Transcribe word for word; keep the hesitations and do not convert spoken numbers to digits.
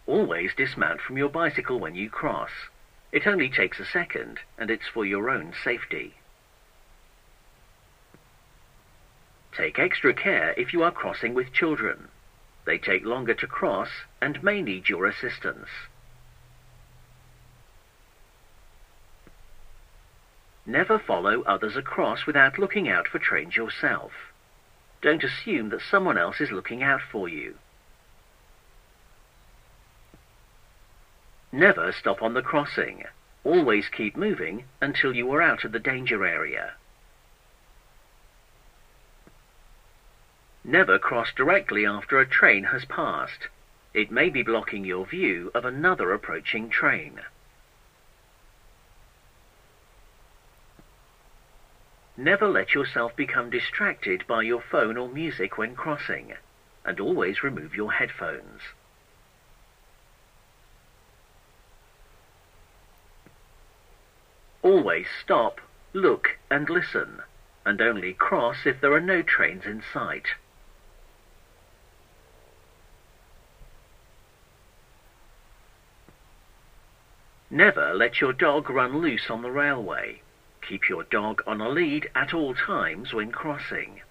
Always dismount from your bicycle when you cross. It only takes a second, and it's for your own safety. Take extra care if you are crossing with children. They take longer to cross and may need your assistance. Never follow others across without looking out for trains yourself. Don't assume that someone else is looking out for you. Never stop on the crossing. Always keep moving until you are out of the danger area. Never cross directly after a train has passed. It may be blocking your view of another approaching train. Never let yourself become distracted by your phone or music when crossing, and always remove your headphones. Always stop, look and listen, and only cross if there are no trains in sight. Never let your dog run loose on the railway. Keep your dog on a lead at all times when crossing.